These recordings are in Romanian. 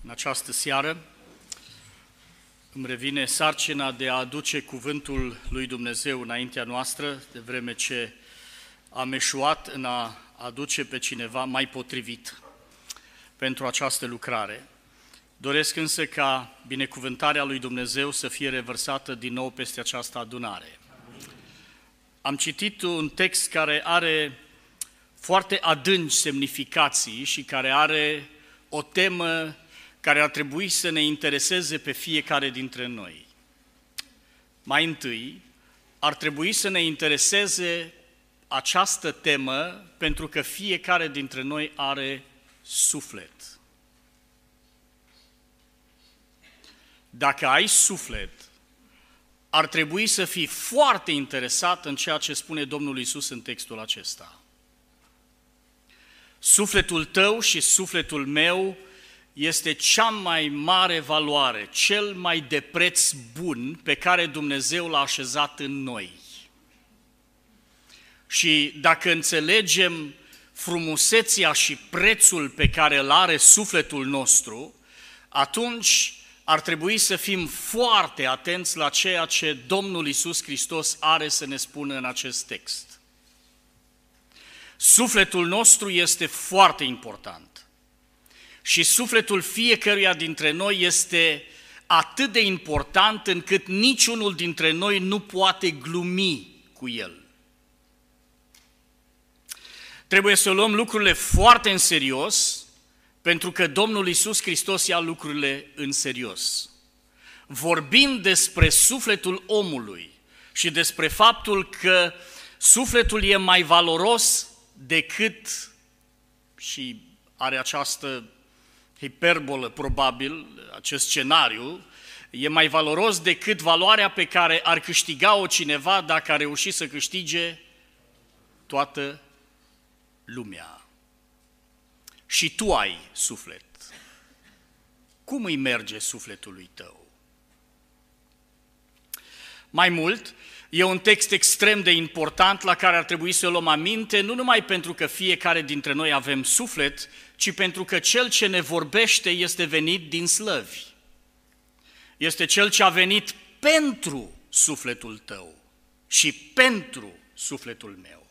În această seară îmi revine sarcina de a aduce cuvântul lui Dumnezeu înaintea noastră, de vreme ce am eșuat în a aduce pe cineva mai potrivit pentru această lucrare. Doresc însă ca binecuvântarea lui Dumnezeu să fie revărsată din nou peste această adunare. Am citit un text care are foarte adânci semnificații și care are o temă care ar trebui să ne intereseze pe fiecare dintre noi. Mai întâi, ar trebui să ne intereseze această temă pentru că fiecare dintre noi are suflet. Dacă ai suflet, ar trebui să fii foarte interesat în ceea ce spune Domnul Iisus în textul acesta. Sufletul tău și sufletul meu este cea mai mare valoare, cel mai de preț bun pe care Dumnezeu l-a așezat în noi. Și dacă înțelegem frumusețea și prețul pe care îl are sufletul nostru, atunci ar trebui să fim foarte atenți la ceea ce Domnul Iisus Hristos are să ne spună în acest text. Sufletul nostru este foarte important. Și sufletul fiecăruia dintre noi este atât de important încât niciunul dintre noi nu poate glumi cu el. Trebuie să luăm lucrurile foarte în serios, pentru că Domnul Iisus Hristos ia lucrurile în serios. Vorbim despre sufletul omului și despre faptul că sufletul e mai valoros decât, și are această hiperbolă probabil, acest scenariu, e mai valoros decât valoarea pe care ar câștiga-o cineva dacă a reușit să câștige toată lumea. Și tu ai suflet. Cum îi merge sufletului tău? Mai mult, e un text extrem de important la care ar trebui să luăm aminte, nu numai pentru că fiecare dintre noi avem suflet, ci pentru că Cel ce ne vorbește este venit din slăvi. Este Cel ce a venit pentru sufletul tău și pentru sufletul meu.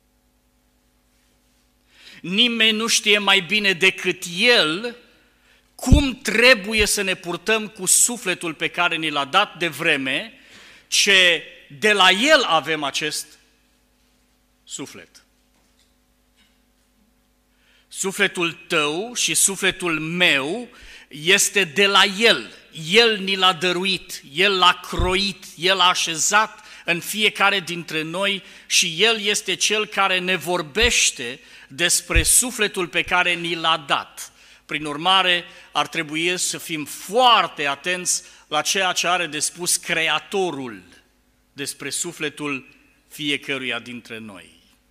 Nimeni nu știe mai bine decât El cum trebuie să ne purtăm cu sufletul pe care ni l-a dat de vreme, ce de la El avem acest suflet. Sufletul tău și sufletul meu este de la El. El ni l-a dăruit, El l-a croit, El l-a așezat în fiecare dintre noi și El este Cel care ne vorbește despre sufletul pe care ni l-a dat. Prin urmare, ar trebui să fim foarte atenți la ceea ce are de spus Creatorul despre sufletul fiecăruia dintre noi.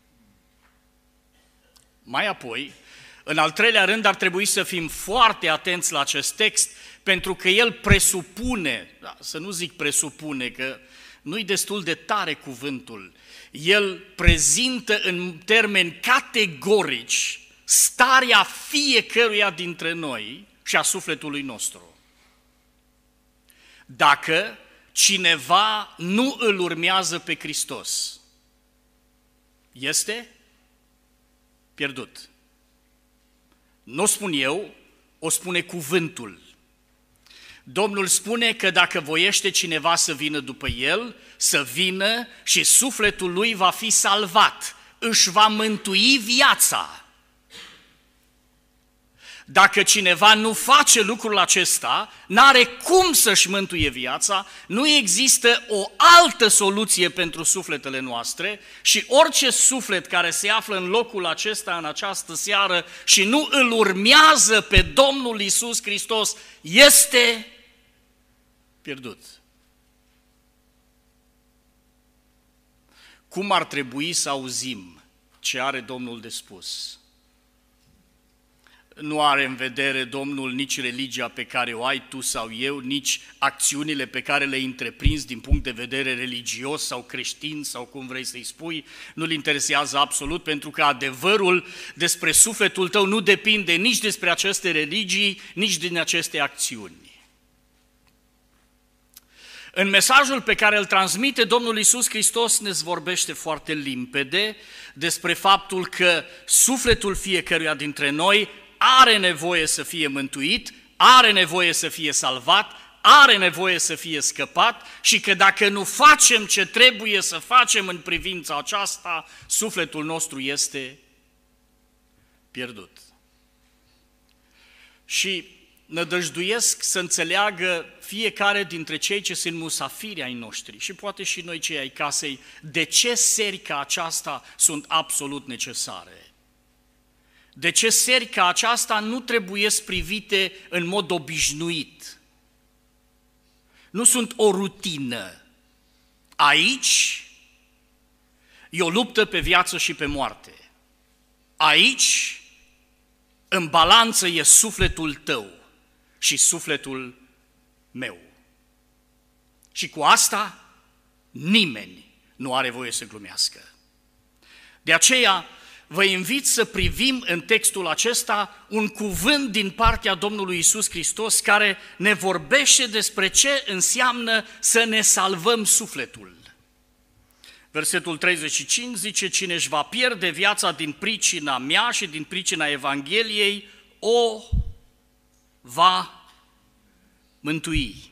Mai apoi, în al treilea rând, ar trebui să fim foarte atenți la acest text, pentru că el presupune, să nu zic presupune, că nu-i destul de tare cuvântul, el prezintă în termeni categorici starea fiecăruia dintre noi și a sufletului nostru. Dacă cineva nu îl urmează pe Hristos, este pierdut. Nu o spun eu, o spune cuvântul. Domnul spune că dacă voiește cineva să vină după El, să vină și sufletul lui va fi salvat, își va mântui viața. Dacă cineva nu face lucrul acesta, n-are cum să-și mântuie viața, nu există o altă soluție pentru sufletele noastre și orice suflet care se află în locul acesta, în această seară și nu îl urmează pe Domnul Iisus Hristos, este pierdut. Cum ar trebui să auzim ce are Domnul de spus? nu are în vedere Domnul nici religia pe care o ai tu sau eu, nici acțiunile pe care le întreprinzi din punct de vedere religios sau creștin sau cum vrei să-i spui, nu-l interesează absolut, pentru că adevărul despre sufletul tău nu depinde nici despre aceste religii, nici din aceste acțiuni. În mesajul pe care îl transmite Domnul Iisus Hristos ne vorbește foarte limpede despre faptul că sufletul fiecăruia dintre noi are nevoie să fie mântuit, are nevoie să fie salvat, are nevoie să fie scăpat și că dacă nu facem ce trebuie să facem în privința aceasta, sufletul nostru este pierdut. Și nădăjduiesc să înțeleagă fiecare dintre cei ce sunt musafiri ai noștri și poate și noi cei ai casei, de ce seri ca aceasta sunt absolut necesare. De ce seri ca aceasta nu trebuie privite în mod obișnuit. Nu sunt o rutină. Aici e o luptă pe viață și pe moarte. Aici, în balanță, e sufletul tău și sufletul meu. Și cu asta nimeni nu are voie să glumească. De aceea vă invit să privim în textul acesta un cuvânt din partea Domnului Iisus Hristos care ne vorbește despre ce înseamnă să ne salvăm sufletul. Versetul 35 zice: cine își va pierde viața din pricina mea și din pricina Evangheliei, o va mântui.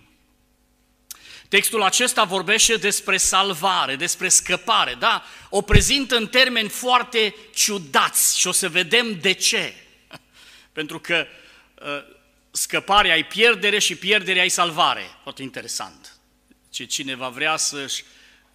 Textul acesta vorbește despre salvare, despre scăpare, da? O prezintă în termeni foarte ciudați și o să vedem de ce. Pentru că scăparea ai pierdere și pierderea ai salvare. Foarte interesant. Cine va vrea să-și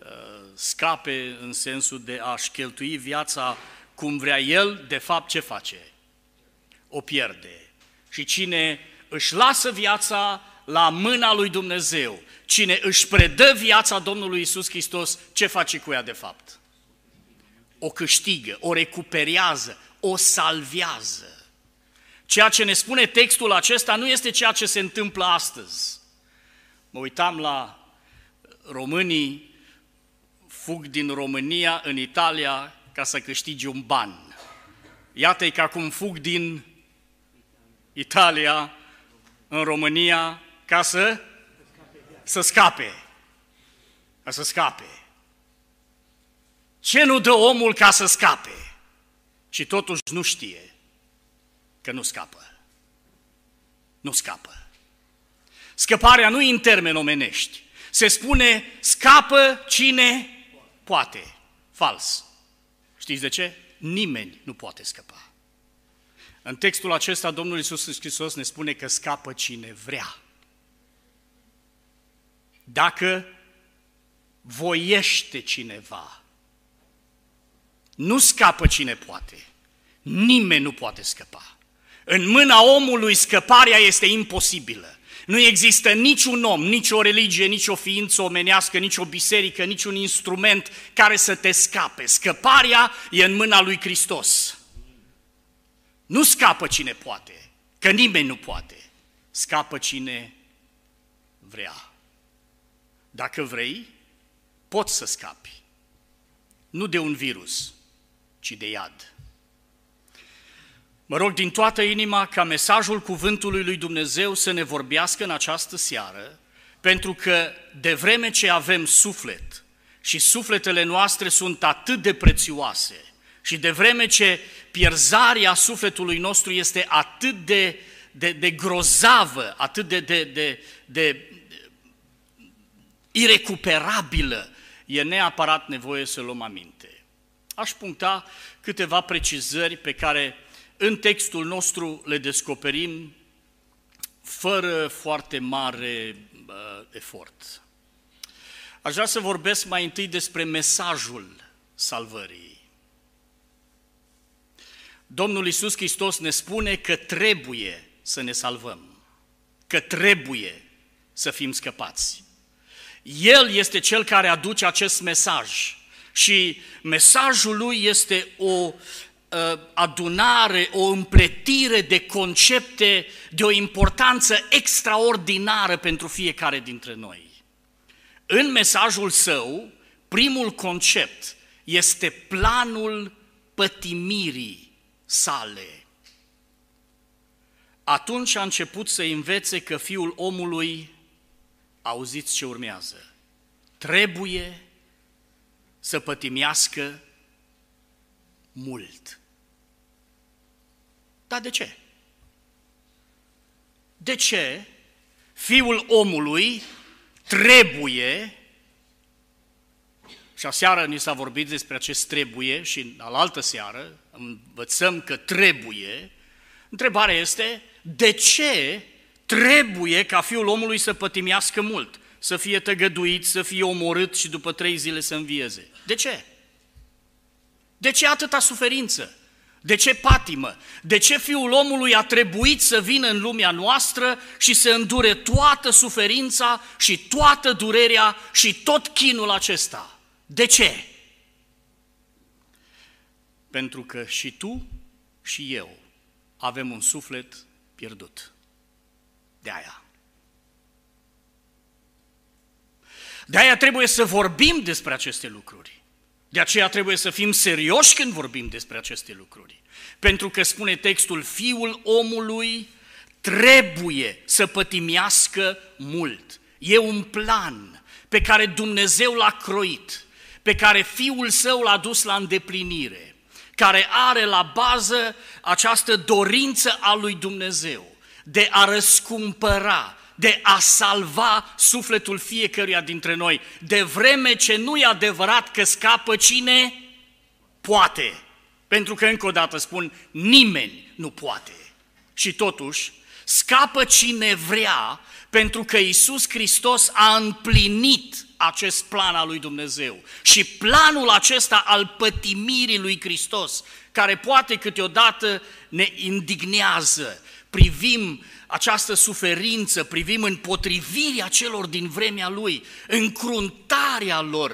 scape în sensul de a-și cheltui viața cum vrea el, de fapt ce face? O pierde. Și cine își lasă viața la mâna lui Dumnezeu, cine își predă viața Domnului Iisus Hristos, ce face cu ea de fapt? O câștigă, o recuperează, o salvează. Ceea ce ne spune textul acesta nu este ceea ce se întâmplă astăzi. Mă uitam la românii, fug din România în Italia ca să câștige un ban. Iată-i că acum fug din Italia în România ca să scape. Ca să scape. Ce nu dă omul ca să scape? Și totuși nu știe că nu scapă. Nu scapă. Scăparea nu e în termeni omenești. Se spune scapă cine poate. Fals. Știți de ce? Nimeni nu poate scăpa. În textul acesta Domnul Iisus Hristos ne spune că scapă cine vrea. Dacă voiește cineva, nu scapă cine poate. Nimeni nu poate scăpa. În mâna omului scăparea este imposibilă. Nu există niciun om, nici o religie, nici o ființă omenească, nici o biserică, nici un instrument care să te scape. Scăparea e în mâna lui Hristos. Nu scapă cine poate, că nimeni nu poate. Scapă cine vrea. Dacă vrei, poți să scapi. Nu de un virus, ci de iad. Mă rog din toată inima ca mesajul cuvântului lui Dumnezeu să ne vorbească în această seară, pentru că de vreme ce avem suflet și sufletele noastre sunt atât de prețioase și de vreme ce pierzarea sufletului nostru este atât de grozavă, atât de irecuperabilă, e neapărat nevoie să luăm aminte. Aș puncta câteva precizări pe care în textul nostru le descoperim fără foarte mare efort. Aș vrea să vorbesc mai întâi despre mesajul salvării. Domnul Iisus Hristos ne spune că trebuie să ne salvăm, că trebuie să fim scăpați. El este Cel care aduce acest mesaj și mesajul Lui este o adunare, o împletire de concepte de o importanță extraordinară pentru fiecare dintre noi. În mesajul său, primul concept este planul pătimirii sale. Atunci a început să învețe că Fiul omului, auziți ce urmează, trebuie să pătimească mult. Dar de ce? De ce Fiul omului trebuie, și aseară ni s-a vorbit despre acest trebuie și în alaltă seară învățăm că trebuie, întrebarea este, de ce trebuie ca Fiul omului să pătimească mult, să fie tăgăduit, să fie omorât și după 3 zile să învieze? De ce? De ce atâta suferință? De ce patimă? De ce Fiul omului a trebuit să vină în lumea noastră și să îndure toată suferința și toată durerea și tot chinul acesta? De ce? Pentru că și tu și eu avem un suflet pierdut. De aia. De aia trebuie să vorbim despre aceste lucruri. De aceea trebuie să fim serioși când vorbim despre aceste lucruri. Pentru că spune textul, Fiul omului trebuie să pătimească mult. E un plan pe care Dumnezeu l-a croit, pe care Fiul Său l-a dus la îndeplinire, care are la bază această dorință a lui Dumnezeu de a răscumpăra, de a salva sufletul fiecăruia dintre noi, de vreme ce nu e adevărat că scapă cine poate. Pentru că, încă o dată spun, nimeni nu poate. Și totuși, scapă cine vrea, pentru că Iisus Hristos a împlinit acest plan al lui Dumnezeu. Și planul acesta al pătimirii lui Hristos, care poate câteodată ne indignează, privim această suferință, privim împotrivirea celor din vremea lui, încruntarea lor,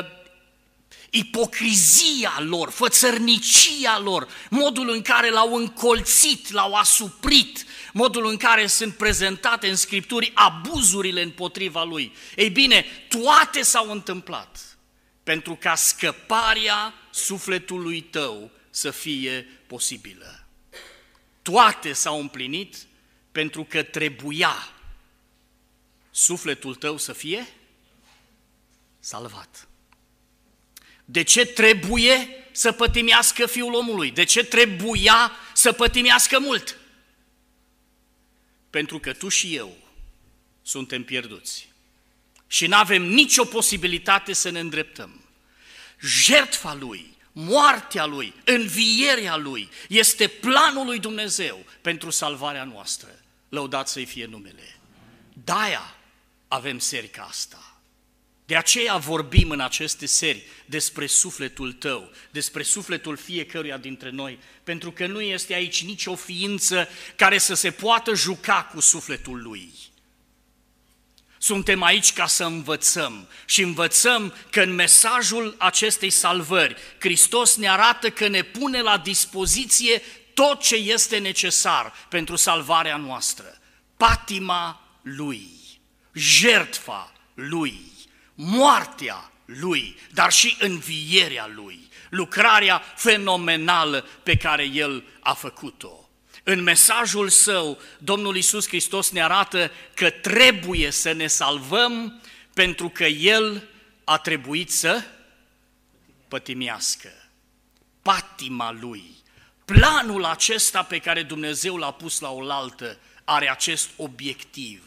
ipocrizia lor, fățărnicia lor, modul în care l-au încolțit, l-au asuprit, modul în care sunt prezentate în Scripturi abuzurile împotriva lui. Ei bine, toate s-au întâmplat pentru ca scăparea sufletului tău să fie posibilă. Toate s-au împlinit pentru că trebuia sufletul tău să fie salvat. De ce trebuie să pătimească Fiul omului? De ce trebuia să pătimească mult? Pentru că tu și eu suntem pierduți și nu avem nicio posibilitate să ne îndreptăm. Jertfa Lui, moartea Lui, învierea Lui este planul lui Dumnezeu pentru salvarea noastră. Lăudat să-i fie numele. De-aia avem seri ca asta. De aceea vorbim în aceste seri despre sufletul tău, despre sufletul fiecăruia dintre noi, pentru că nu este aici nicio ființă care să se poată juca cu sufletul lui. Suntem aici ca să învățăm și învățăm că în mesajul acestei salvări, Hristos ne arată că ne pune la dispoziție tot ce este necesar pentru salvarea noastră. Patima Lui, jertfa Lui, moartea Lui, dar și învierea Lui, lucrarea fenomenală pe care El a făcut-o. În mesajul Său, Domnul Iisus Hristos ne arată că trebuie să ne salvăm pentru că El a trebuit să pătimească. Patima Lui, planul acesta pe care Dumnezeu l-a pus la oaltă, are acest obiectiv.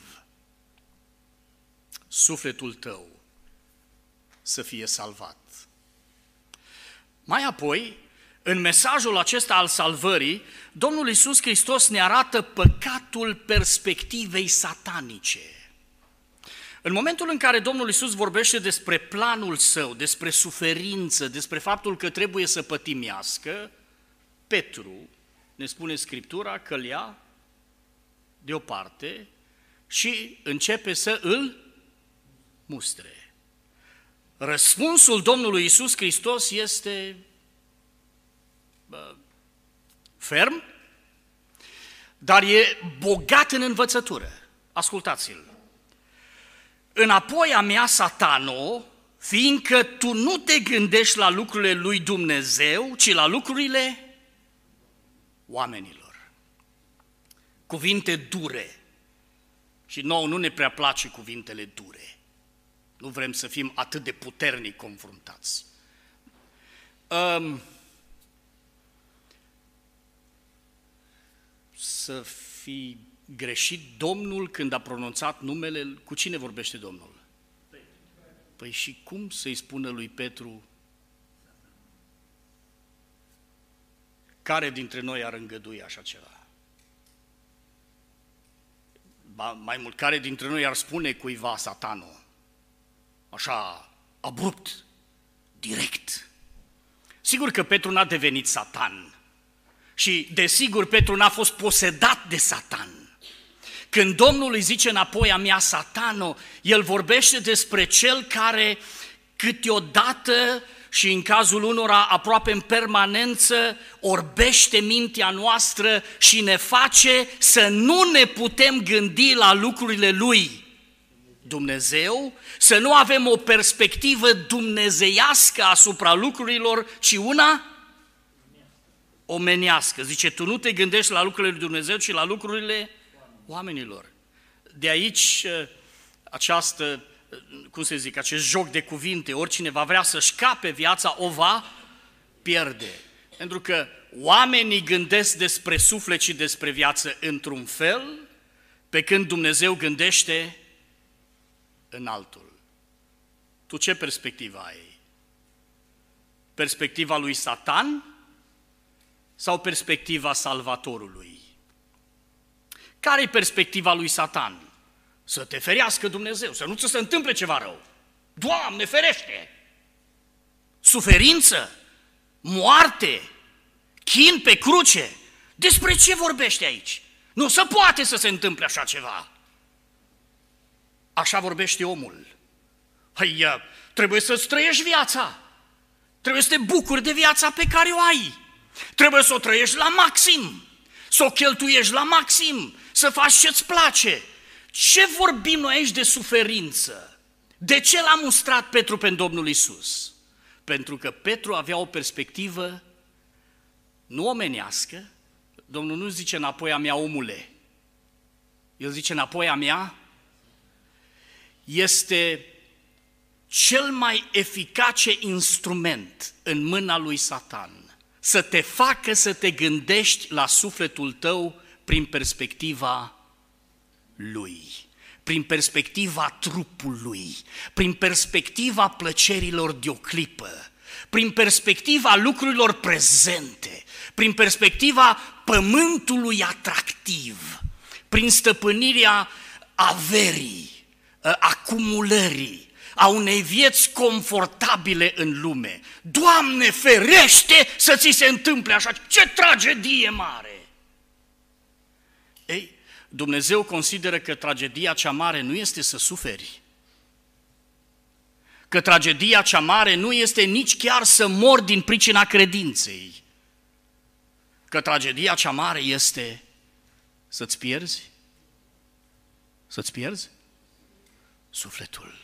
Sufletul tău să fie salvat. Mai apoi, în mesajul acesta al salvării, Domnul Iisus Hristos ne arată păcatul perspectivei satanice. În momentul în care Domnul Iisus vorbește despre planul Său, despre suferință, despre faptul că trebuie să pătimească, Petru, ne spune Scriptura, că îl ia deoparte și începe să îl mustre. Răspunsul Domnului Iisus Hristos este ferm, dar e bogat în învățătură. Ascultați-l. Înapoi a mea, Satano, fiindcă tu nu te gândești la lucrurile lui Dumnezeu, ci la lucrurile oamenilor. Cuvinte dure. Și nouă nu ne prea place cuvintele dure. Nu vrem să fim atât de puternic confruntați. Să fi greșit Domnul când a pronunțat numele, cu cine vorbește Domnul? Păi și cum să-i spună lui Petru, care dintre noi ar îngădui așa ceva? Mai mult, care dintre noi ar spune cuiva Satano? Așa, abrupt, direct. Sigur că Petru n-a devenit Satan și, desigur, Petru n-a fost posedat de Satan. Când Domnul îi zice înapoi a mea, Satano, el vorbește despre cel care câteodată și în cazul unora aproape în permanență orbește mintea noastră și ne face să nu ne putem gândi la lucrurile lui Dumnezeu, să nu avem o perspectivă dumnezeiască asupra lucrurilor, ci una omenească. Zice, tu nu te gândești la lucrurile lui Dumnezeu, ci la lucrurile oamenilor. De aici această, acest joc de cuvinte, oricine va vrea să scape viața, o va pierde. Pentru că oamenii gândesc despre suflet și despre viață într-un fel, pe când Dumnezeu gândește în altul. Tu ce perspectivă ai? Perspectiva lui Satan sau perspectiva Salvatorului? Care e perspectiva lui Satan? Să te ferească Dumnezeu, să nu ți se întâmple ceva rău. Doamne, ferește! Suferință, moarte, chin pe cruce. Despre ce vorbește aici? Nu se poate să se întâmple așa ceva. Așa vorbește omul. Trebuie să-ți trăiești viața. Trebuie să te bucuri de viața pe care o ai. Trebuie să o trăiești la maxim. Să o cheltuiești la maxim. Să faci ce-ți place. Ce vorbim noi aici de suferință? De ce l-a mustrat Petru pe Domnul Iisus? Pentru că Petru avea o perspectivă nu omenească. Domnul nu zice înapoi a mea, omule. El zice înapoi a mea. Este cel mai eficace instrument în mâna lui Satan să te facă să te gândești la sufletul tău prin perspectiva lui, prin perspectiva trupului, prin perspectiva plăcerilor de o clipă, prin perspectiva lucrurilor prezente, prin perspectiva pământului atractiv, prin stăpânirea averii, acumulării, a unei vieți confortabile în lume. Doamne, ferește să ți se întâmple așa, ce tragedie mare! Ei, Dumnezeu consideră că tragedia cea mare nu este să suferi, că tragedia cea mare nu este nici chiar să mori din pricina credinței, că tragedia cea mare este să-ți pierzi, să-ți pierzi sufletul.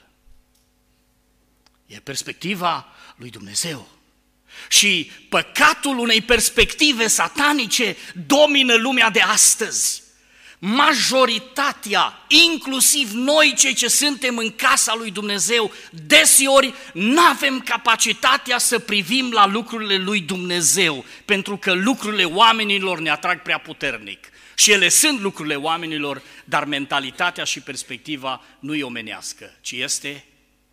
E perspectiva lui Dumnezeu. Și păcatul unei perspective satanice domină lumea de astăzi. Majoritatea, inclusiv noi cei ce suntem în casa lui Dumnezeu, deseori n-avem capacitatea să privim la lucrurile lui Dumnezeu, pentru că lucrurile oamenilor ne atrag prea puternic. Și ele sunt lucrurile oamenilor, dar mentalitatea și perspectiva nu e omenească, ci este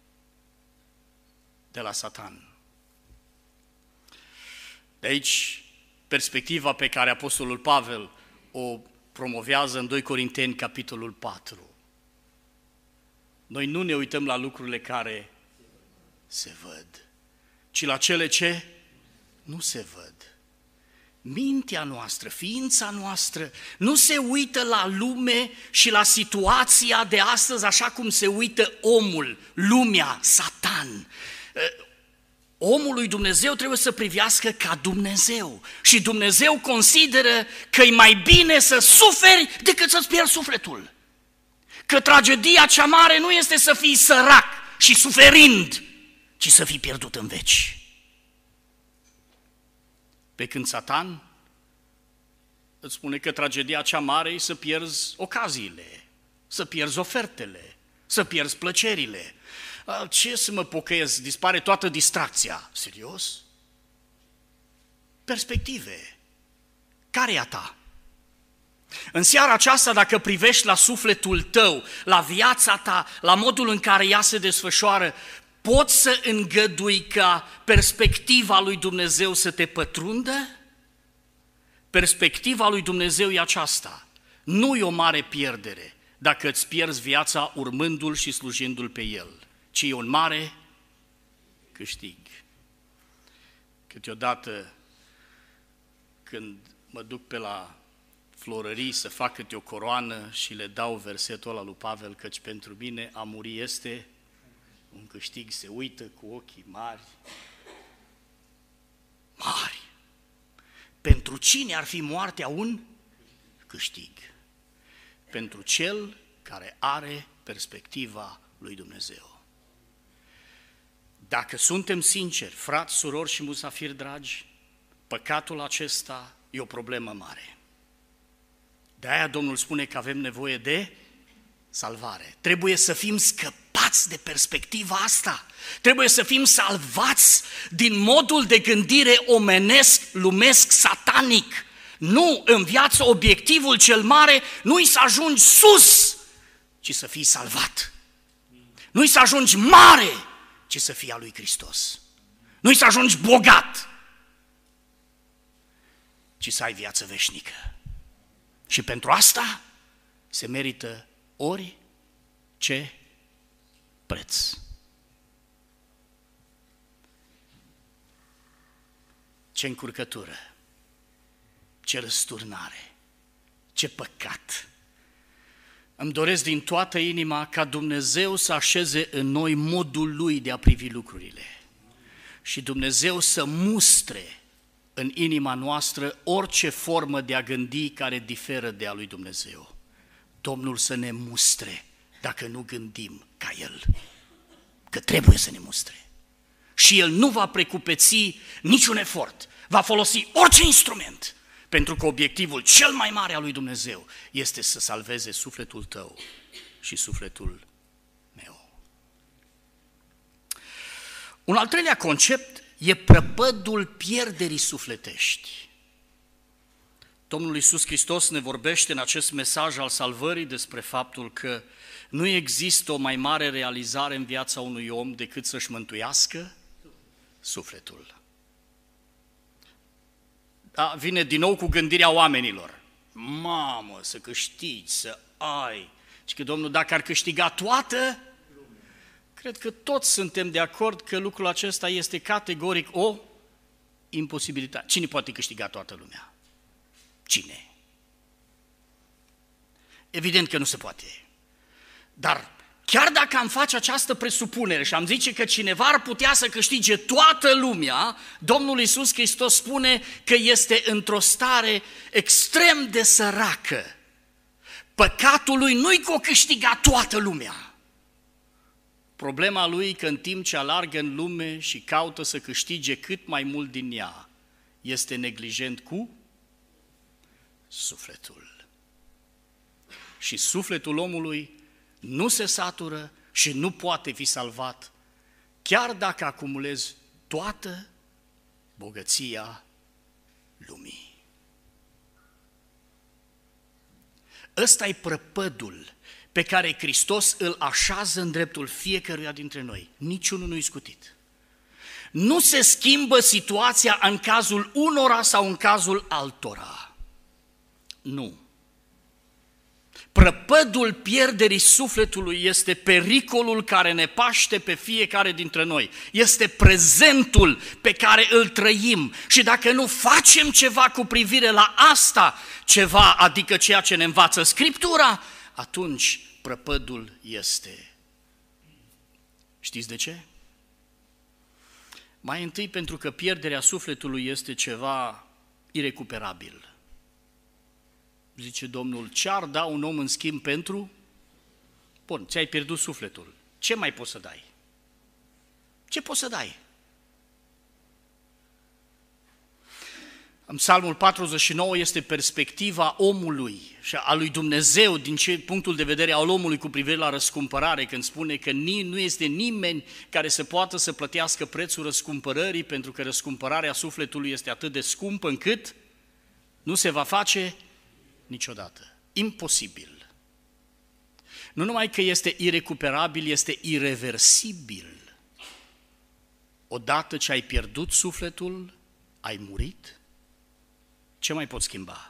de la Satan. De aici, perspectiva pe care Apostolul Pavel o promovează în 2 Corinteni, capitolul 4. Noi nu ne uităm la lucrurile care se văd, ci la cele ce nu se văd. Mintea noastră, ființa noastră nu se uită la lume și la situația de astăzi așa cum se uită omul, lumea, Satan. Omul lui Dumnezeu trebuie să privească ca Dumnezeu și Dumnezeu consideră că e mai bine să suferi decât să-ți pierzi sufletul. Că tragedia cea mare nu este să fii sărac și suferind, ci să fii pierdut în veci. Pe când Satan îți spune că tragedia cea mare e să pierzi ocaziile, să pierzi ofertele, să pierzi plăcerile. Ce să mă pocăiesc? Dispare toată distracția. Serios? Perspective. Care e a ta? În seara aceasta, dacă privești la sufletul tău, la viața ta, la modul în care ea se desfășoară, poți să îngădui ca perspectiva lui Dumnezeu să te pătrundă? Perspectiva lui Dumnezeu e aceasta. Nu e o mare pierdere dacă îți pierzi viața urmându-L și slujindu-L pe El, ci e un mare câștig. Câteodată, când mă duc pe la florării să fac câte o coroană și le dau versetul ăla lui Pavel, căci pentru mine a muri este un câștig, se uită cu ochii mari. Mari! Pentru cine ar fi moartea un câștig? Pentru cel care are perspectiva lui Dumnezeu. Dacă suntem sinceri, frați, surori și musafiri dragi, păcatul acesta e o problemă mare. De-aia Domnul spune că avem nevoie de salvare. Trebuie să fim scăpați de perspectiva asta. Trebuie să fim salvați din modul de gândire omenesc, lumesc, satanic. Nu, în viață obiectivul cel mare nu-i să ajungi sus, ci să fii salvat. Nu-i să ajungi mare, ci să fii al lui Hristos. Nu-i să ajungi bogat, ci să ai viață veșnică. Și pentru asta se merită orice preț. Ce încurcătură, ce răsturnare, ce păcat! Îmi doresc din toată inima ca Dumnezeu să așeze în noi modul Lui de a privi lucrurile și Dumnezeu să mustre în inima noastră orice formă de a gândi care diferă de a lui Dumnezeu. Domnul să ne mustre dacă nu gândim ca El, că trebuie să ne mustre. Și El nu va precupeți niciun efort, va folosi orice instrument, pentru că obiectivul cel mai mare al lui Dumnezeu este să salveze sufletul tău și sufletul meu. Un al treilea concept e prăpădul pierderii sufletești. Domnul Iisus Hristos ne vorbește în acest mesaj al salvării despre faptul că nu există o mai mare realizare în viața unui om decât să-și mântuiască sufletul. Da, vine din nou cu gândirea oamenilor. Mamă, să câștigi, să ai. Și că Domnul, dacă ar câștiga toată, cred că toți suntem de acord că lucrul acesta este categoric o imposibilitate. Cine poate câștiga toată lumea? Cine? Evident că nu se poate. Dar chiar dacă am face această presupunere și am zice că cineva ar putea să câștige toată lumea, Domnul Iisus Hristos spune că este într-o stare extrem de săracă. Păcatul lui nu-i că o câștiga toată lumea. Problema lui e că în timp ce alargă în lume și caută să câștige cât mai mult din ea, este neglijent cu sufletul. Și sufletul omului nu se satură și nu poate fi salvat, chiar dacă acumulezi toată bogăția lumii. Ăsta e prăpădul pe care Hristos îl așează în dreptul fiecăruia dintre noi. Niciunul nu-i scutit. Nu se schimbă situația în cazul unora sau în cazul altora. Nu. Prăpădul pierderii sufletului este pericolul care ne paște pe fiecare dintre noi. Este prezentul pe care îl trăim și dacă nu facem ceva cu privire la asta, ceva, adică ceea ce ne învață Scriptura, atunci prăpădul este. Știți de ce? Mai întâi pentru că pierderea sufletului este ceva irecuperabil. Zice Domnul, ce-ar da un om în schimb pentru? Bun, ți-ai pierdut sufletul. Ce mai poți să dai? Ce poți să dai? În Psalmul 49 este perspectiva omului și a lui Dumnezeu din punctul de vedere al omului cu privire la răscumpărare, când spune că nu este nimeni care să poată să plătească prețul răscumpărării, pentru că răscumpărarea sufletului este atât de scumpă încât nu se va face niciodată. Imposibil. Nu numai că este irecuperabil, este ireversibil. Odată ce ai pierdut sufletul, ai murit. Ce mai poți schimba?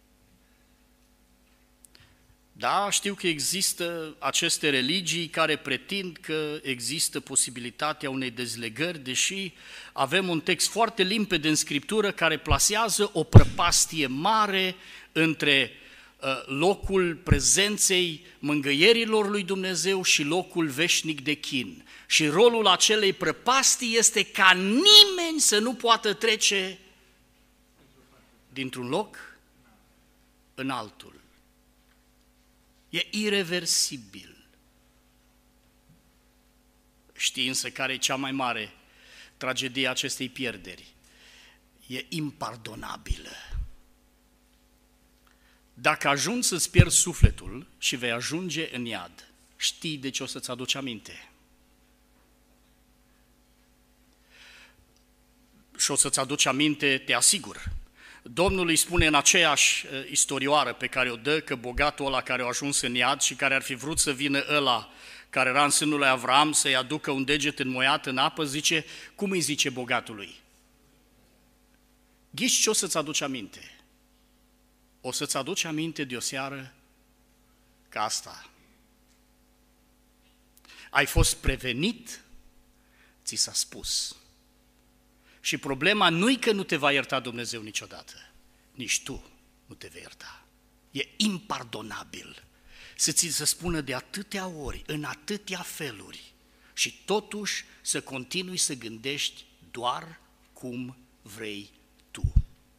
Da, știu că există aceste religii care pretind că există posibilitatea unei dezlegări, deși avem un text foarte limpede în Scriptură care plasează o prăpastie mare între locul prezenței mângâierilor lui Dumnezeu și locul veșnic de chin. Și rolul acelei prăpastii este ca nimeni să nu poată trece dintr-un loc în altul. E ireversibil. Știi însă care e cea mai mare tragedie a acestei pierderi? E impardonabilă. Dacă ajungi să-ți pierzi sufletul și vei ajunge în iad, știi de ce o să-ți aduci aminte. Și o să-ți aduci aminte, te asigur. Domnul îi spune în aceeași istorioară pe care o dă că bogatul ăla care a ajuns în iad și care ar fi vrut să vină ăla care era în sânul lui Avram să-i aducă un deget înmoiat în apă, zice, cum îi zice bogatului? Ghiși ce o să-ți aduci aminte? O să-ți aduci aminte de o seară ca asta. Ai fost prevenit, ți s-a spus. Și problema nu-i că nu te va ierta Dumnezeu niciodată, nici tu nu te vei ierta. E impardonabil să ți se spună de atâtea ori, în atâtea feluri și totuși să continui să gândești doar cum vrei tu.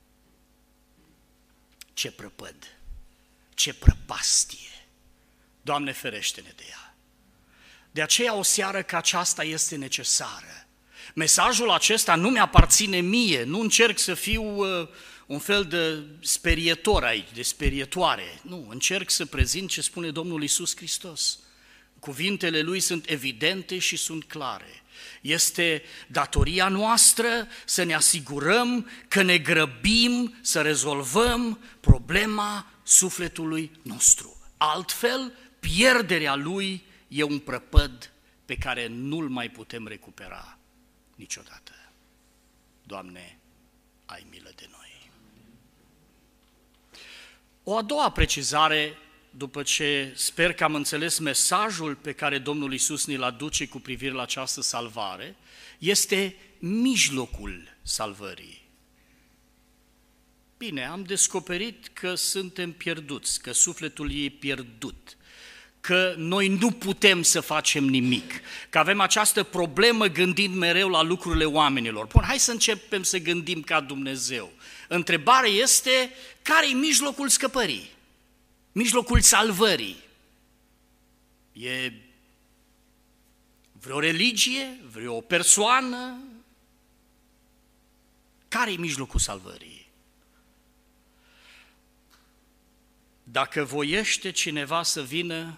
Ce prăpăd, ce prăpastie, Doamne ferește-ne de ea. De aceea o seară ca aceasta este necesară. Mesajul acesta nu mi-aparține mie, nu încerc să fiu un fel de sperietor aici, de sperietoare. Nu, încerc să prezint ce spune Domnul Iisus Hristos. Cuvintele Lui sunt evidente și sunt clare. Este datoria noastră să ne asigurăm că ne grăbim să rezolvăm problema sufletului nostru. Altfel, pierderea lui e un prăpăd pe care nu-l mai putem recupera niciodată. Doamne, ai milă de noi. O a doua precizare, după ce sper că am înțeles mesajul pe care Domnul Iisus ne-l aduce cu privire la această salvare, este mijlocul salvării. Bine, am descoperit că suntem pierduți, că sufletul e pierdut, că noi nu putem să facem nimic, că avem această problemă gândind mereu la lucrurile oamenilor. Bun, hai să începem să gândim ca Dumnezeu. Întrebarea este, care e mijlocul scăpării? Mijlocul salvării? E vreo religie? Vreo persoană? Care e mijlocul salvării? Dacă voiește cineva să vină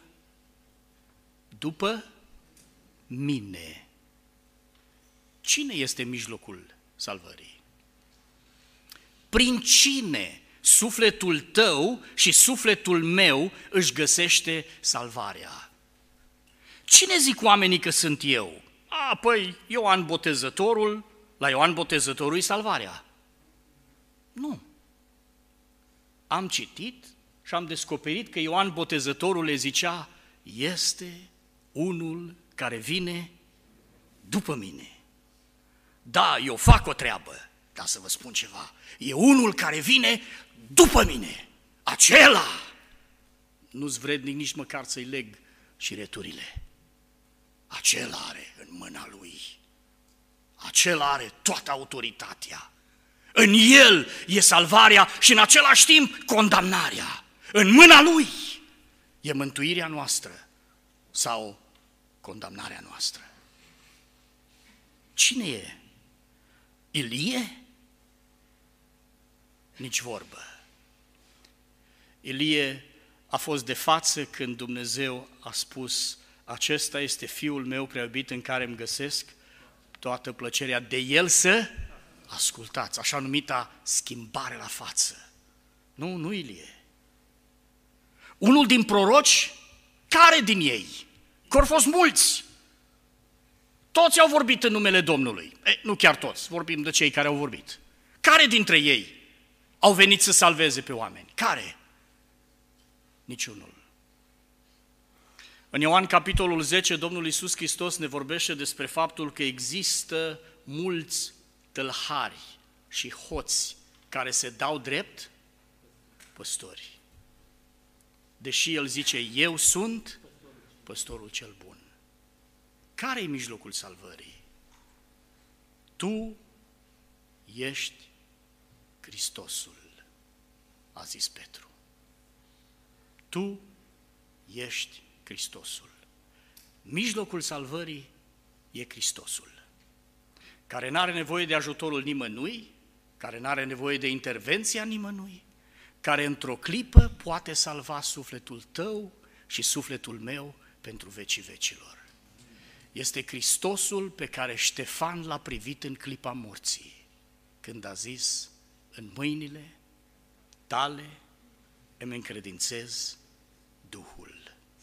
după mine, cine este mijlocul salvării? Prin cine sufletul tău și sufletul meu își găsește salvarea? Cine zic oamenii că sunt eu? Păi Ioan Botezătorul, la Ioan Botezătorul e salvarea. Nu. Am citit și am descoperit că Ioan Botezătorul le zicea, este unul care vine după mine. Da, eu fac o treabă, dar să vă spun ceva, e unul care vine după mine, acela. Nu-s vrednic nici măcar să-i leg și returile. Acela are în mâna lui acela are toată autoritatea. În El e salvarea și în același timp condamnarea. În mâna Lui e mântuirea noastră sau condamnarea noastră. Cine e? Ilie? Nici vorbă. Ilie a fost de față când Dumnezeu a spus: acesta este Fiul meu prea iubit în care îmi găsesc toată plăcerea, de El să ascultați, așa numita schimbare la față. Nu Ilie. Unul din proroci, care din ei? Că au fost mulți. Toți au vorbit în numele Domnului. Nu chiar toți, vorbim de cei care au vorbit. Care dintre ei au venit să salveze pe oameni? Care? Niciunul. În Ioan capitolul 10, Domnul Iisus Hristos ne vorbește despre faptul că există mulți tâlhari și hoți care se dau drept păstori. Deși El zice: eu sunt păstorul cel bun. Care e mijlocul salvării? Tu ești Hristosul, a zis Petru. Tu ești Hristosul. Mijlocul salvării e Hristosul, care n-are nevoie de ajutorul nimănui, care n-are nevoie de intervenția nimănui, care într-o clipă poate salva sufletul tău și sufletul meu pentru vecii vecilor. Este Hristosul pe care Ștefan l-a privit în clipa morții, când a zis: în mâinile tale îmi încredințez Duhul.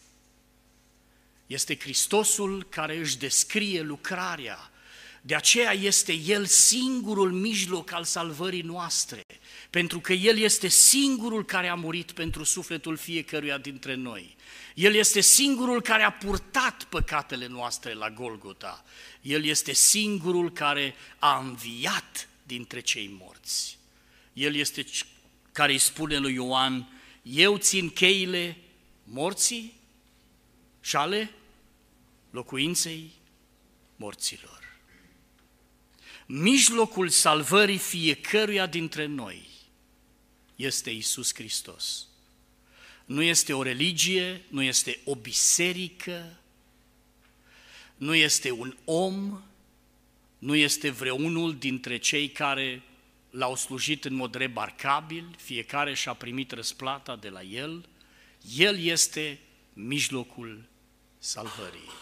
Este Hristosul care își descrie lucrarea, de aceea este El singurul mijloc al salvării noastre, pentru că El este singurul care a murit pentru sufletul fiecăruia dintre noi. El este singurul care a purtat păcatele noastre la Golgota. El este singurul care a înviat dintre cei morți. El este care îi spune lui Ioan: eu țin cheile morții și ale locuinței morților. Mijlocul salvării fiecăruia dintre noi este Iisus Hristos. Nu este o religie, nu este o biserică, nu este un om, nu este vreunul dintre cei care l-au slujit în mod remarcabil, fiecare și-a primit răsplata de la El. El este mijlocul salvării.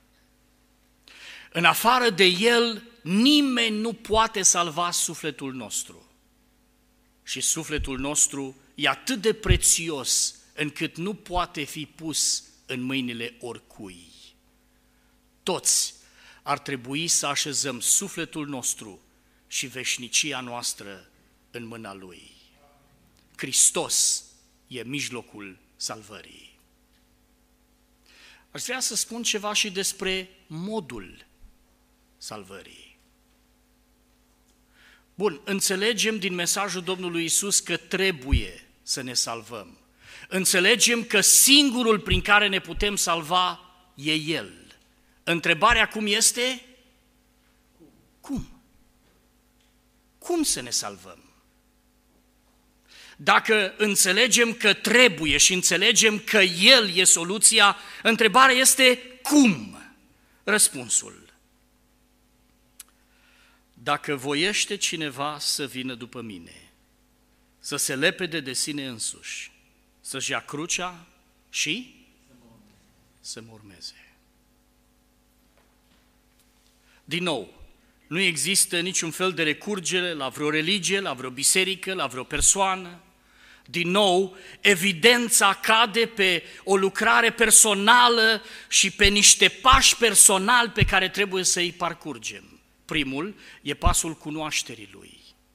În afară de El, nimeni nu poate salva sufletul nostru. Și sufletul nostru e atât de prețios încât nu poate fi pus în mâinile oricui. Toți ar trebui să așezăm sufletul nostru și veșnicia noastră în mâna Lui. Hristos e mijlocul salvării. Aș vrea să spun ceva și despre modul salvării. Bun, înțelegem din mesajul Domnului Iisus că trebuie să ne salvăm. Înțelegem că singurul prin care ne putem salva e El. Întrebarea cum este? Cum? Cum să ne salvăm? Dacă înțelegem că trebuie și înțelegem că El e soluția, întrebarea este cum? Răspunsul: dacă voiește cineva să vină după mine, să se lepede de sine însuși, să-și ia crucea și să mă urmeze. Din nou, nu există niciun fel de recurgere la vreo religie, la vreo biserică, la vreo persoană. Din nou, evidența cade pe o lucrare personală și pe niște pași personali pe care trebuie să îi parcurgem. Primul e pasul cunoașterii Lui.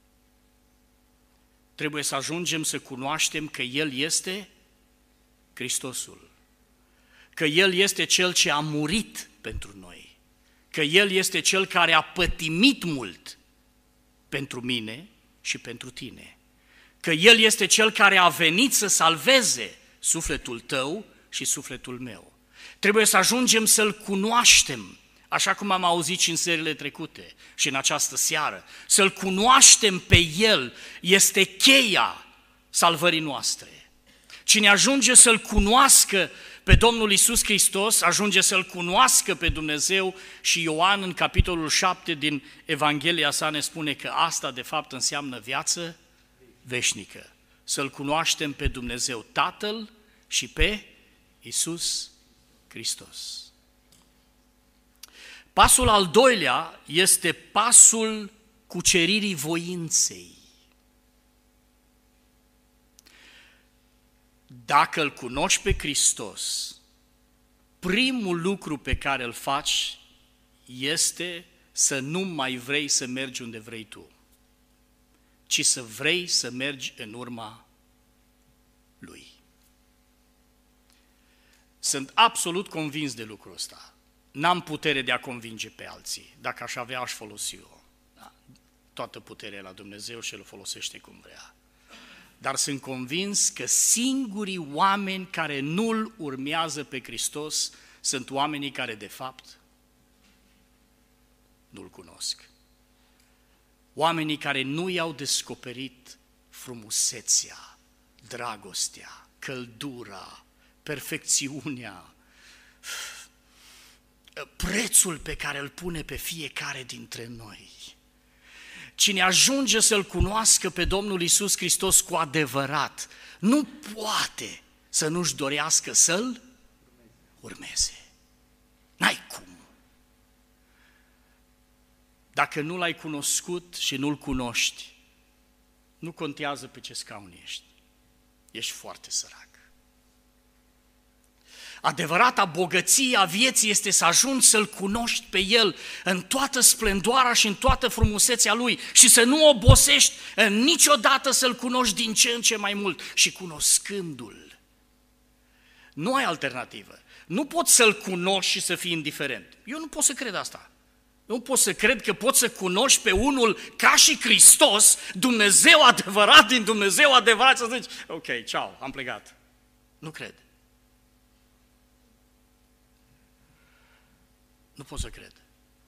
Trebuie să ajungem să cunoaștem că El este Hristosul, că El este Cel ce a murit pentru noi, că El este Cel care a pătimit mult pentru mine și pentru tine, că El este Cel care a venit să salveze sufletul tău și sufletul meu. Trebuie să ajungem să-L cunoaștem așa cum am auzit și în seriile trecute și în această seară. Să-L cunoaștem pe El este cheia salvării noastre. Cine ajunge să-L cunoască pe Domnul Iisus Hristos, ajunge să-L cunoască pe Dumnezeu și Ioan în capitolul 7 din Evanghelia sa ne spune că asta de fapt înseamnă viață veșnică. Să-L cunoaștem pe Dumnezeu Tatăl și pe Iisus Hristos. Pasul al doilea este pasul cuceririi voinței. Dacă îl cunoști pe Hristos, primul lucru pe care îl faci este să nu mai vrei să mergi unde vrei tu, ci să vrei să mergi în urma Lui. Sunt absolut convins de lucrul ăsta. N-am putere de a convinge pe alții. Dacă aș avea, aș folosi eu. Da. Toată puterea la Dumnezeu și îl folosește cum vrea. Dar sunt convins că singurii oameni care nu-L urmează pe Hristos sunt oamenii care, de fapt, nu-L cunosc. Oamenii care nu i-au descoperit frumusețea, dragostea, căldura, perfecțiunea, prețul pe care îl pune pe fiecare dintre noi. Cine ajunge să-L cunoască pe Domnul Iisus Hristos cu adevărat, nu poate să nu-și dorească să-L urmeze. N-ai cum. Dacă nu L-ai cunoscut și nu-L cunoști, nu contează pe ce scaun ești. Ești foarte sărac. Adevărata bogăție a vieții este să ajungi să-L cunoști pe El în toată splendoarea și în toată frumusețea Lui și să nu obosești niciodată să-L cunoști din ce în ce mai mult și cunoscându-L. Nu ai alternativă. Nu poți să-L cunoști și să fii indiferent. Eu nu pot să cred asta. Nu pot să cred că poți să cunoști pe unul ca și Hristos, Dumnezeu adevărat din Dumnezeu adevărat, să zici, ok, ceau, am plecat. Nu cred. Nu pot să cred.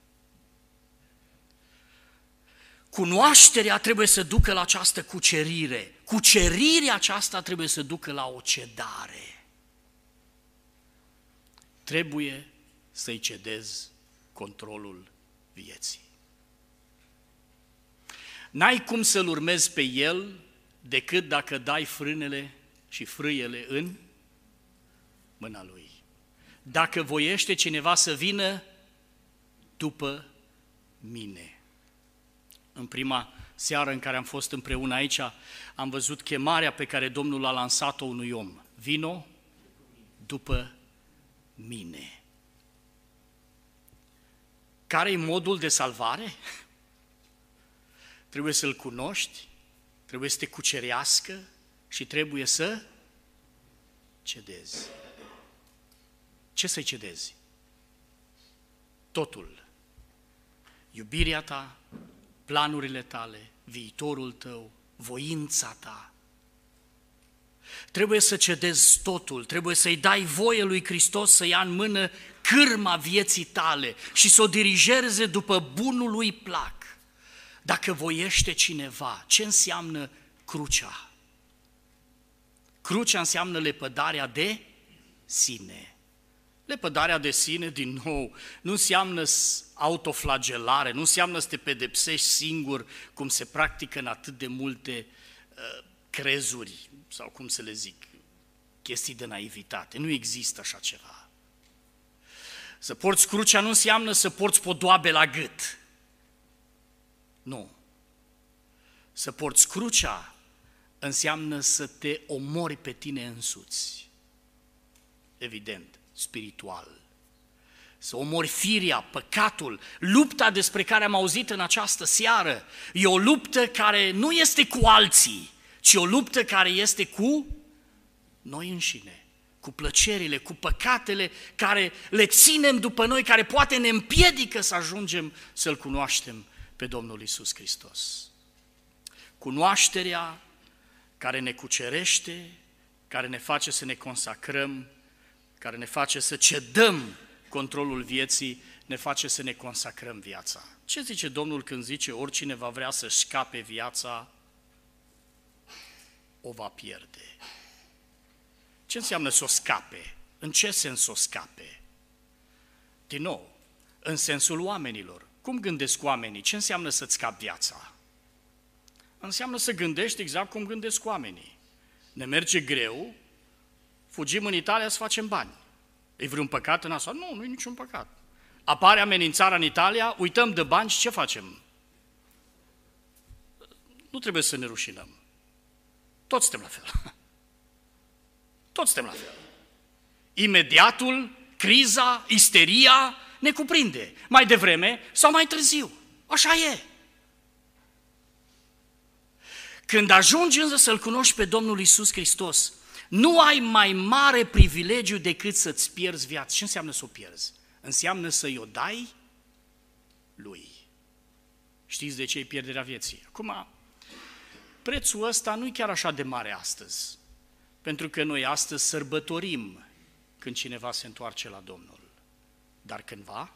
Cunoașterea trebuie să ducă la această cucerire. Cucerirea aceasta trebuie să ducă la o cedare. Trebuie să-i cedezi controlul vieții. N-ai cum să-L urmezi pe El decât dacă dai frânele și frâiele în mâna Lui. Dacă voiește cineva să vină după mine. În prima seară în care am fost împreună aici, am văzut chemarea pe care Domnul a lansat-o unui om. Vino după mine. Care e modul de salvare? Trebuie să-L cunoști, trebuie să te cucerească și trebuie să cedezi. Ce să-i cedezi? Totul. Iubirea ta, planurile tale, viitorul tău, voința ta. Trebuie să cedezi totul, trebuie să-i dai voie lui Hristos să ia în mână cârma vieții tale și să o dirigeze după bunul lui plac. Dacă voiește cineva, ce înseamnă crucea? Crucea înseamnă lepădarea de sine. Lepădarea de sine, din nou, nu înseamnă autoflagelare, nu înseamnă să te pedepsești singur, cum se practică în atât de multe crezuri, sau cum să le zic, chestii de naivitate. Nu există așa ceva. Să porți crucea nu înseamnă să porți podoabe la gât. Nu. Să porți crucea înseamnă să te omori pe tine însuți. Evident, spiritual. Să omori firea, păcatul, lupta despre care am auzit în această seară. E o luptă care nu este cu alții, ci o luptă care este cu noi înșine, cu plăcerile, cu păcatele care le ținem după noi, care poate ne împiedică să ajungem să-L cunoaștem pe Domnul Iisus Hristos. Cunoașterea care ne cucerește, care ne face să ne consacrăm, care ne face să cedăm controlul vieții ne face să ne consacrăm viața. Ce zice Domnul când zice oricine va vrea să scape viața, o va pierde? Ce înseamnă să o scape? În ce sens să o scape? Din nou, în sensul oamenilor. Cum gândesc oamenii? Ce înseamnă să-ți scapi viața? Înseamnă să gândești exact cum gândesc oamenii. Ne merge greu, fugim în Italia să facem bani. E vreun păcat în asta? Nu, nu e niciun păcat. Apare amenințarea în Italia, uităm de bani și ce facem? Nu trebuie să ne rușinăm. Toți suntem la fel. Toți suntem la fel. Imediatul, criza, isteria ne cuprinde. Mai devreme sau mai târziu. Așa e. Când ajungi însă să-L cunoști pe Domnul Iisus Hristos, nu ai mai mare privilegiu decât să-ți pierzi viața. Ce înseamnă să o pierzi? Înseamnă să-i o dai Lui. Știți de ce e pierderea vieții? Acum, prețul ăsta nu e chiar așa de mare astăzi, pentru că noi astăzi sărbătorim când cineva se întoarce la Domnul. Dar cândva,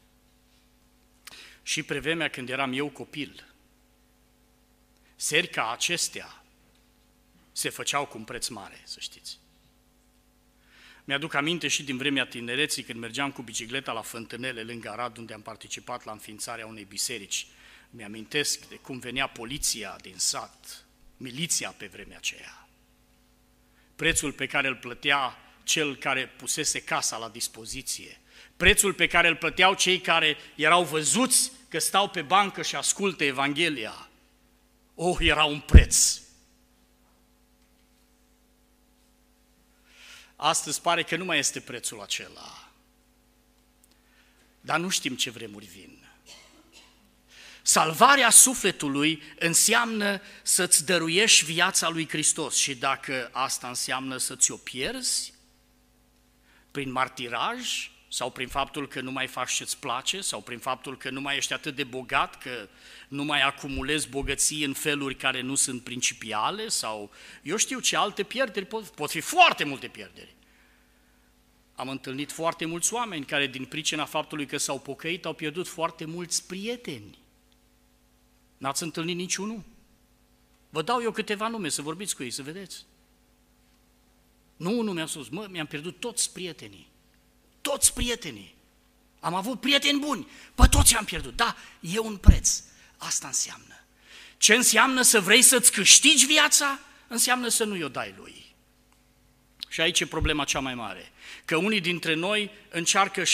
și pe vremea când eram eu copil, seri ca acestea se făceau cu un preț mare, să știți. Mi-aduc aminte și din vremea tinereții, când mergeam cu bicicleta la Fântânele, lângă Arad, unde am participat la înființarea unei biserici. Mi-amintesc de cum venea poliția din sat, miliția pe vremea aceea. Prețul pe care îl plătea cel care pusese casa la dispoziție, prețul pe care îl plăteau cei care erau văzuți că stau pe bancă și ascultă Evanghelia. Era un preț. Astăzi pare că nu mai este prețul acela. Dar nu știm ce vremuri vin. Salvarea sufletului înseamnă să-ți dăruiești viața lui Hristos și dacă asta înseamnă să-ți o pierzi, prin martiraj sau prin faptul că nu mai faci ce-ți place sau prin faptul că nu mai ești atât de bogat, că nu mai acumulezi bogății în feluri care nu sunt principiale sau eu știu ce alte pierderi, pot fi foarte multe pierderi. Am întâlnit foarte mulți oameni care din pricina faptului că s-au pocăit au pierdut foarte mulți prieteni. N-ați întâlnit niciunul? Vă dau eu câteva nume să vorbiți cu ei, să vedeți. Nu unul mi-a spus, mi-am pierdut toți prietenii. Toți prietenii. Am avut prieteni buni, pe toți am pierdut. Da, e un preț. Asta înseamnă. Ce înseamnă să vrei să-ți câștigi viața? Înseamnă să nu-i o dai lui. Și aici e problema cea mai mare. Că unii dintre noi încearcă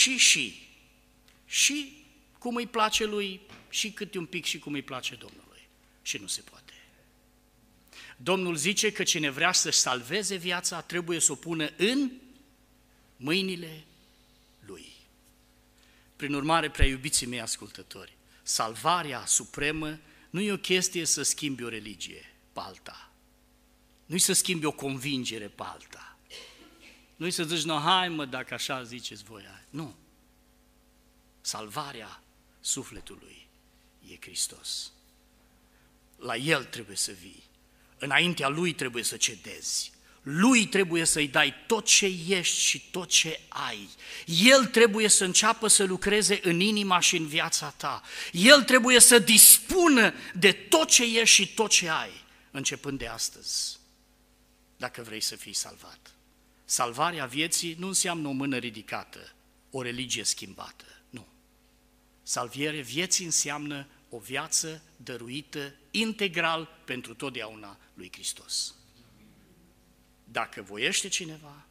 și cum îi place lui, și câte un pic și cum îi place Domnului. Și nu se poate. Domnul zice că cine vrea să-și salveze viața trebuie să o pună în mâinile Lui. Prin urmare, prea iubiții mei ascultători, salvarea supremă nu e o chestie să schimbi o religie pe alta. Nu-i să schimbi o convingere pe alta. Nu-i să zici, hai mă, dacă așa ziceți voi. Nu. Salvarea sufletului e Hristos. La El trebuie să vii. Înaintea Lui trebuie să cedezi. Lui trebuie să-i dai tot ce ești și tot ce ai. El trebuie să înceapă să lucreze în inima și în viața ta. El trebuie să dispună de tot ce ești și tot ce ai, începând de astăzi, dacă vrei să fii salvat. Salvarea vieții nu înseamnă o mână ridicată, o religie schimbată, nu. Salvarea vieții înseamnă o viață dăruită integral pentru totdeauna lui Hristos. Dacă voiește cineva,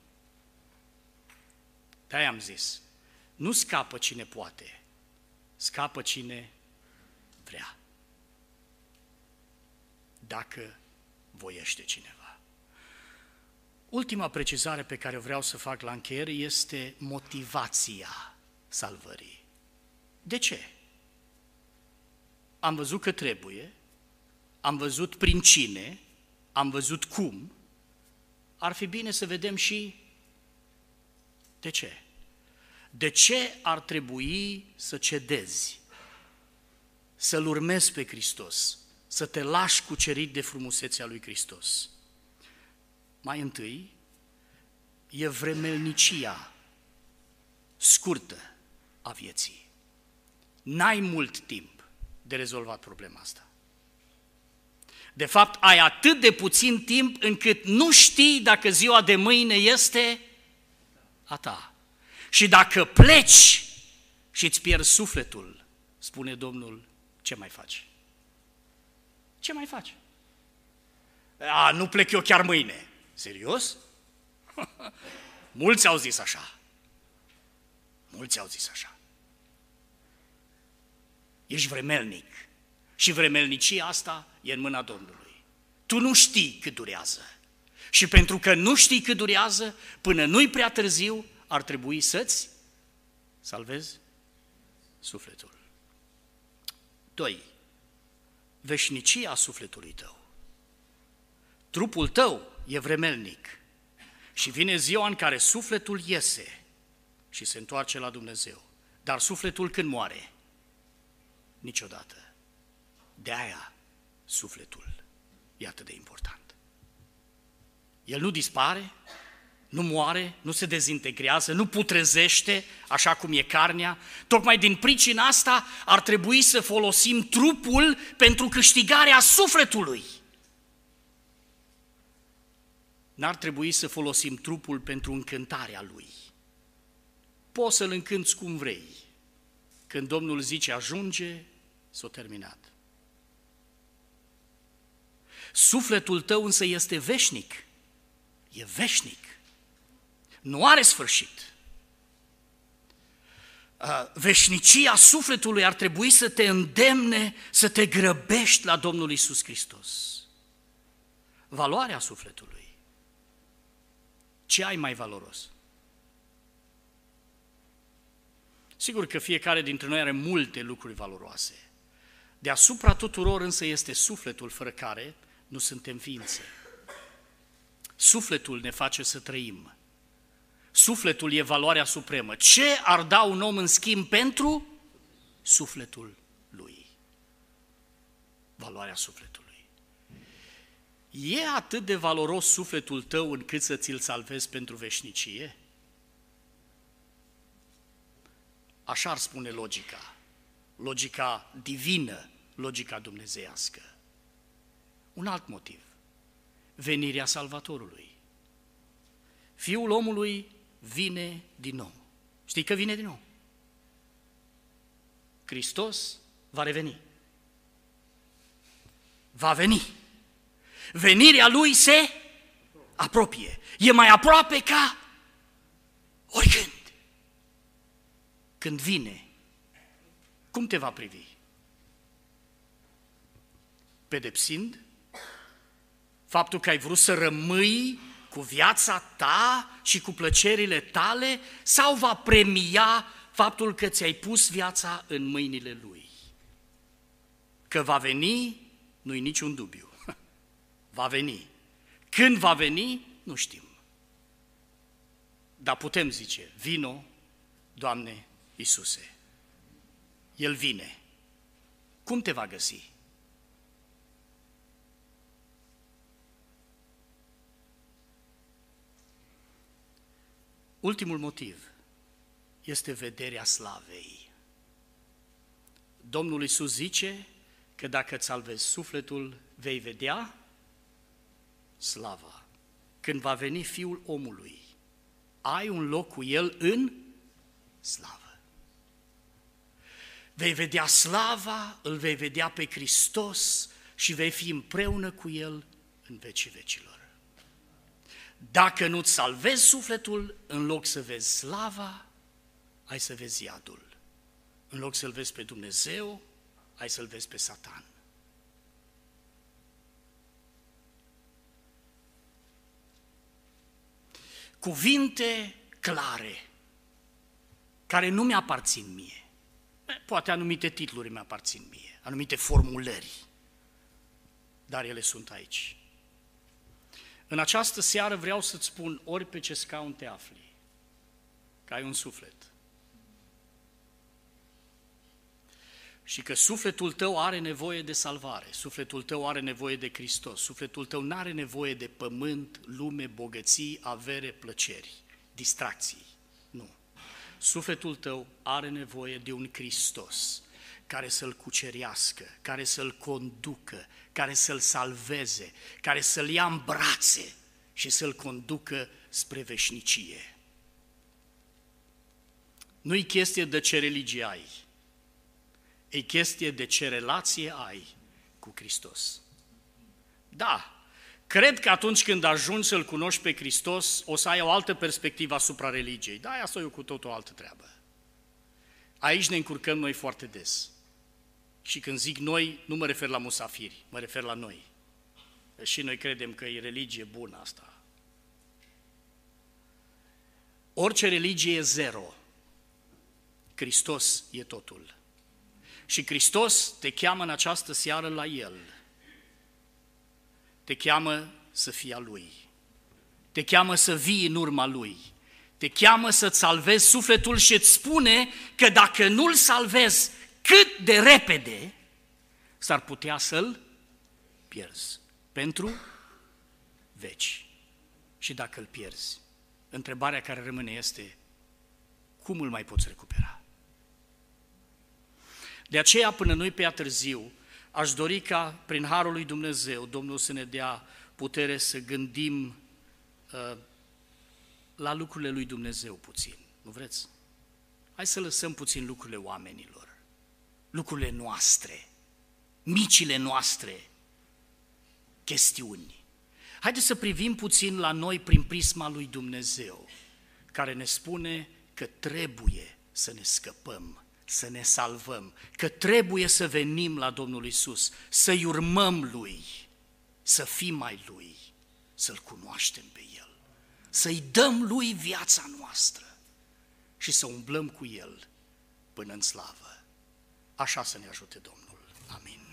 de-aia am zis, nu scapă cine poate, scapă cine vrea. Dacă voiește cineva. Ultima precizare pe care vreau să fac la încheiere este motivația salvării. De ce? Am văzut că trebuie, am văzut prin cine, am văzut cum, ar fi bine să vedem și de ce. De ce ar trebui să cedezi, să-L urmezi pe Hristos, să te lași cucerit de frumusețea lui Hristos? Mai întâi, e vremelnicia scurtă a vieții. N-ai mult timp de rezolvat problema asta. De fapt, ai atât de puțin timp încât nu știi dacă ziua de mâine este a ta. Și dacă pleci și îți pierzi sufletul, spune Domnul, ce mai faci? Ce mai faci? Nu plec eu chiar mâine. Serios? Mulți au zis așa. Mulți au zis așa. Ești vremelnic. Și vremelnicia asta e în mâna Domnului. Tu nu știi cât durează. Și pentru că nu știi cât durează, până nu-i prea târziu, ar trebui să-ți salvezi sufletul. 2. Veșnicia sufletului tău. Trupul tău e vremelnic și vine ziua în care sufletul iese și se întoarce la Dumnezeu. Dar sufletul când moare? Niciodată. De aia sufletul e atât de important. El nu dispare, nu moare, nu se dezintegrează, nu putrezește așa cum e carnea. Tocmai din pricina asta ar trebui să folosim trupul pentru câștigarea sufletului. N-ar trebui să folosim trupul pentru încântarea lui. Poți să-l încânți cum vrei. Când Domnul zice ajunge, s-a terminat. Sufletul tău însă este veșnic. E veșnic. Nu are sfârșit. Veșnicia sufletului ar trebui să te îndemne să te grăbești la Domnul Iisus Hristos. Valoarea sufletului. Ce ai mai valoros? Sigur că fiecare dintre noi are multe lucruri valoroase. Deasupra tuturor însă este sufletul fără care nu suntem ființe. Sufletul ne face să trăim. Sufletul e valoarea supremă. Ce ar da un om în schimb pentru sufletul lui? Valoarea sufletului. E atât de valoros sufletul tău încât să ți-l salvezi pentru veșnicie? Așa ar spune logica. Logica divină, logica dumnezeiască. Un alt motiv. Venirea Salvatorului. Fiul omului vine din nou. Știi că vine din nou? Hristos va reveni. Va veni. Venirea lui se apropie. E mai aproape ca oricând. Când vine, cum te va privi? Pedepsind faptul că ai vrut să rămâi cu viața ta și cu plăcerile tale, sau va premia faptul că ți-ai pus viața în mâinile lui? Că va veni, nu-i niciun dubiu. Va veni. Când va veni, nu știm. Dar putem zice, vino, Doamne Iisuse. El vine. Cum te va găsi? Ultimul motiv este vederea slavei. Domnul Iisus zice că dacă îți salvezi sufletul, vei vedea slava. Când va veni Fiul omului, ai un loc cu El în slavă. Vei vedea slava, îl vei vedea pe Hristos și vei fi împreună cu El în vecii vecilor. Dacă nu-ți salvezi sufletul, în loc să vezi slava, ai să vezi iadul. În loc să-L vezi pe Dumnezeu, ai să-L vezi pe Satan. Cuvinte clare, care nu mi-aparțin mie. Poate anumite titluri mi-aparțin mie, anumite formulări, dar ele sunt aici. În această seară vreau să-ți spun, ori pe ce scaun te afli, că ai un suflet. Și că sufletul tău are nevoie de salvare, sufletul tău are nevoie de Hristos, sufletul tău nu are nevoie de pământ, lume, bogății, avere, plăceri, distracții. Nu. sufletul tău are nevoie de un Hristos care să-l cucerească, care să-l conducă, care să-l salveze, care să-l ia în brațe și să-l conducă spre veșnicie. Nu-i chestie de ce religie ai, e chestie de ce relație ai cu Hristos. Da, cred că atunci când ajungi să-L cunoști pe Hristos, o să ai o altă perspectivă asupra religiei. Da, asta e cu tot o altă treabă. Aici ne încurcăm noi foarte des. Și când zic noi, nu mă refer la musafiri, mă refer la noi. Și noi credem că e religie bună asta. Orice religie e zero. Hristos e totul. Și Hristos te cheamă în această seară la El. Te cheamă să fii a Lui. Te cheamă să vii în urma Lui. Te cheamă să-ți salvezi sufletul și îți spune că dacă nu-l salvezi cât de repede, s-ar putea să-l pierzi pentru veci. Și dacă îl pierzi, întrebarea care rămâne este, cum îl mai poți recupera? De aceea, până nu-i prea târziu, aș dori ca, prin harul lui Dumnezeu, Domnul să ne dea putere să gândim la lucrurile lui Dumnezeu puțin. Nu vreți? Hai să lăsăm puțin lucrurile oamenilor, lucrurile noastre, micile noastre chestiuni. Haideți să privim puțin la noi prin prisma lui Dumnezeu, care ne spune că trebuie să ne scăpăm, să ne salvăm, că trebuie să venim la Domnul Iisus, să-i urmăm Lui, să fim ai Lui, să-L cunoaștem pe El, să-i dăm Lui viața noastră și să umblăm cu El până în slavă. Așa să ne ajute Domnul. Amin.